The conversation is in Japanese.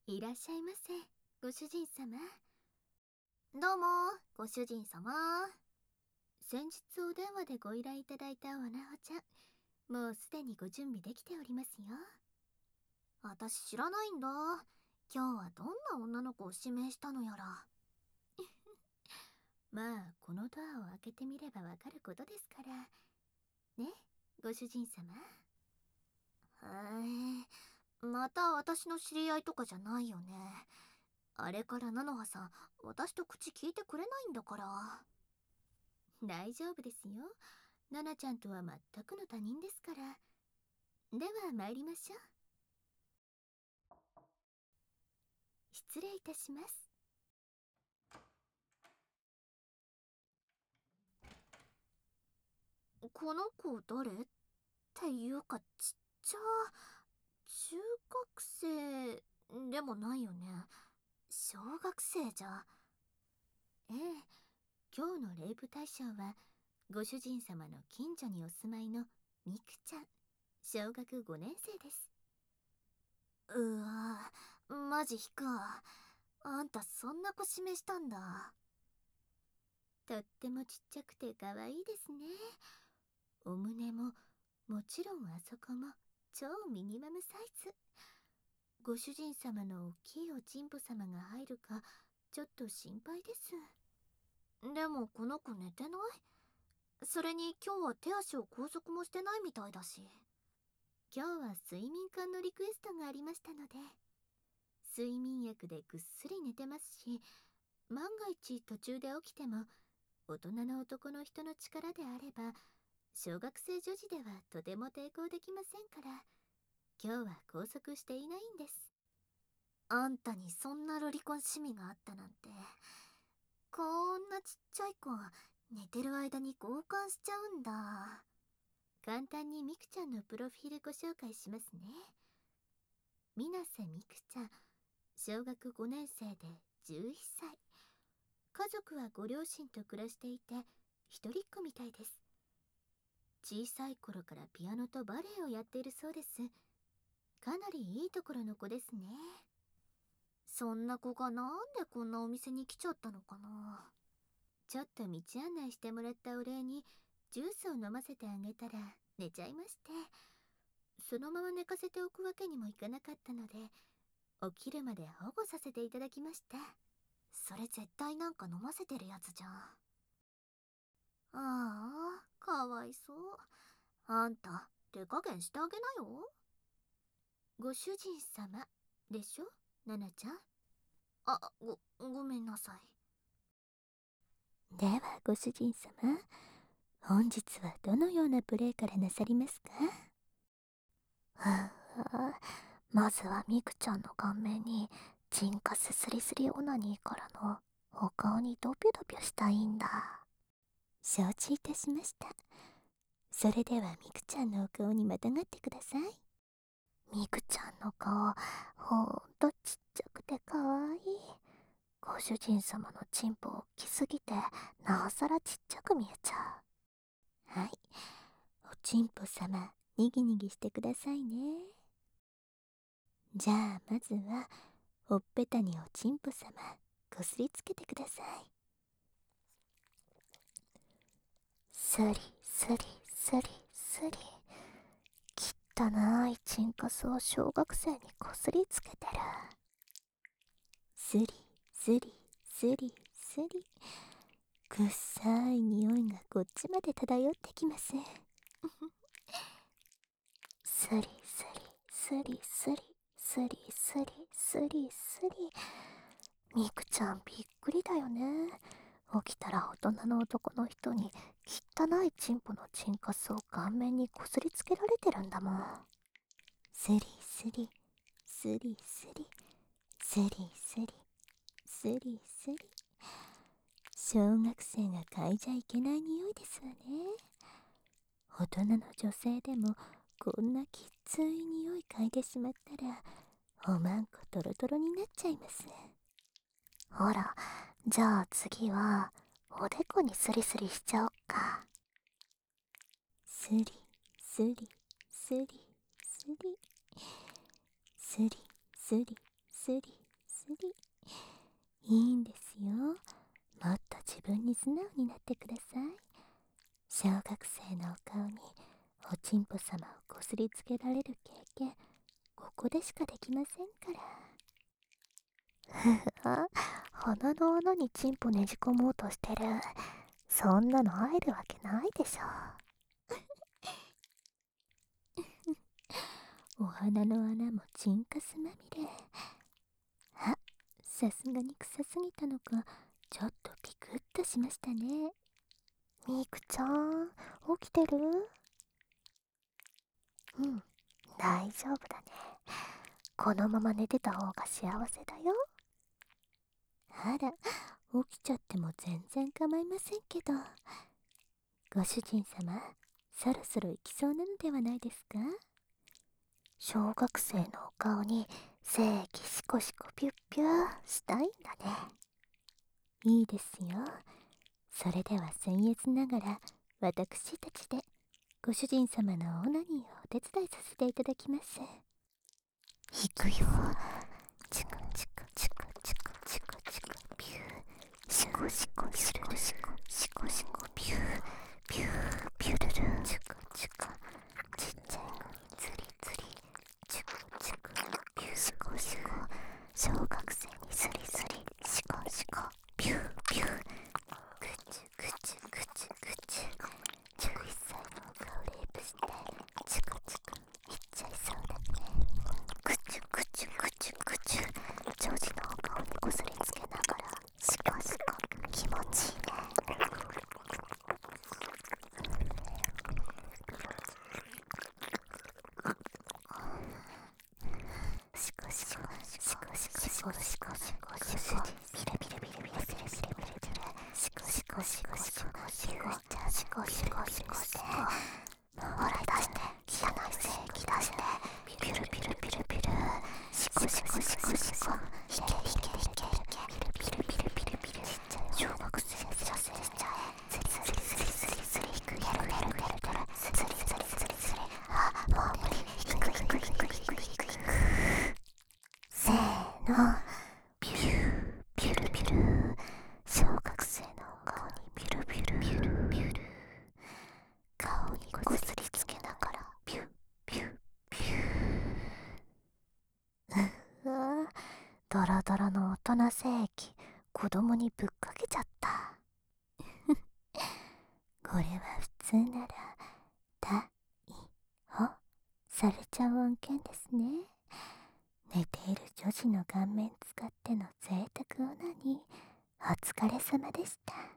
いらっしゃいませ、ご主人様。 どうも、ご主人様。 先日お電話でご依頼いただいたおなほちゃん、もうすでにご準備できておりますよ。 私知らないんだ。今日はどんな女の子を指名したのやら。 まあ、このドアを開けてみればわかることですから。ね、ご主人様。 へえ、また私の知り合いとかじゃないよね。あれから菜の葉さん、私と口聞いてくれないんだから。 大丈夫ですよ。ナナちゃんとは全くの他人ですから。では参りましょう。失礼いたします。 この子誰っていうかちっちゃ。中学生でもないよね。小学生じゃ。 ええ、今日のレイプ対象はご主人様の近所にお住まいのミクちゃん、小学5年生です。 うわぁ、マジ引くわ。あんたそんな子指名したんだ。 とってもちっちゃくて可愛いですね。お胸ももちろんあそこも超ミニマムサイズ。ご主人様の大きいおちんぽ様が入るかちょっと心配です。 でもこの子寝てない？それに今日は手足を拘束もしてないみたいだし。 今日は睡眠館のリクエストがありましたので、睡眠薬でぐっすり寝てますし、万が一途中で起きても大人の男の人の力であれば小学生女児ではとても抵抗できませんから、今日は拘束していないんです。 あんたにそんなロリコン趣味があったなんて。こんなちっちゃい子寝てる間に強姦しちゃうんだ。 簡単にミクちゃんのプロフィールご紹介しますね。水瀬ミクちゃん、小学5年生で11歳。家族はご両親と暮らしていて一人っ子みたいです。小さい頃からピアノとバレエをやっているそうです。かなりいいところの子ですね。 そんな子がなんでこんなお店に来ちゃったのかな。 ちょっと道案内してもらったお礼にジュースを飲ませてあげたら寝ちゃいまして、そのまま寝かせておくわけにもいかなかったので起きるまで保護させていただきました。 それ絶対なんか飲ませてるやつじゃん。ああ、かわいそう。あんた手加減してあげなよ。 ご主人様でしょ、ナナちゃん。 ごめんなさい。 ではご主人様、本日はどのようなプレイからなさりますか？ まずはミクちゃんの顔面にチンカススリスリオナニーからのお顔にドピョドピョしたいんだ。 承知いたしました。それではミクちゃんのお顔にまたがってください。 ミクちゃんの顔、ほんとちっちゃくてかわいい。ご主人様のチンポ大きすぎてなおさらちっちゃく見えちゃはい、おちんぽ様にぎにぎしてくださいね。じゃあまずはほっぺたにおちんぽ様こすりつけてください。 スリスリスリスリ。汚いチンカスを小学生にこすりつけてる。 スリスリスリスリ。くっさい匂いがこっちまで漂ってきます。 スリスリスリスリスリスリスリスリ。ミクちゃんびっくりだよね。起きたら大人の男の人に汚いチンポのチンカスを顔面にこすりつけられてるんだもん。 スリスリスリスリスリスリスリスリ。小学生が嗅いじゃいけない匂いですわね。大人の女性でもこんなきつい匂い嗅いでしまったらおまんこトロトロになっちゃいます。 ほら、じゃあ次はおでこにスリスリしちゃおっか。 スリスリスリスリスリスリスリり。いいんですよ。もっと自分に素直になってください。小学生のお顔におちんぽ様をこすりつけられる経験、ここでしかできませんから。鼻の穴にチンポねじ込もうとしてる。そんなの入るわけないでしょ。お花の穴もチンカスまみれ。あ、さすがに臭すぎたのか、ちょっとピクッとしましたね。ミクちゃん、起きてる？うん、大丈夫だね。このまま寝てた方が幸せだよ。あら、起きちゃっても全然構いませんけど。ご主人様、そろそろ行きそうなのではないですか？小学生のお顔に精液シコシコピュッピューしたいんだね。いいですよ。それでは僭越ながら私たちでご主人様のオナニーをお手伝いさせていただきます。行くよ。チクチクチクチクチクチクピュー、シコシコシコシコシコシコピューピューピュルル、チクチク、ちっちゃいのにツリツリ、チクチクピュー、シコシコ、小学生にスリスリ、シコシコピューピュー、グチュグチュグチュグチュ、11歳のお顔レイプしてチクチクいっちゃいそうだね。グチュグチュグチュグチュ、ジョージのお顔にこすりつけながらシコシコ、気持ちいいね。シコシコシコシコシコシコシコシコ、ビレビレビレビレビレビレビレビレ、シコシコシコシコシコシコシコシコして、ほら出して、汚い精液出して、ピュルピュルピュルピュル、シコシコシコシコ、いけいけいけいけ、ピルピルピルピルピル、小学生させちゃえ、スリスリスリスリスリ、いくやるやるやるやる、スリスリスリスリ、あ、もう無理、いくいくいくいくいくいく、せーの、ピューピュルピュル、小学生の顔にピュルピュルピュルピュル、顔にこすりつけながらピュピュピュー。うわ、ドラドラの大人精液、子供にぶっかけちゃった。これは普通なら逮捕されちゃう案件ですね。寝ている女児の顔面使っての贅沢オナニー、お疲れ様でした。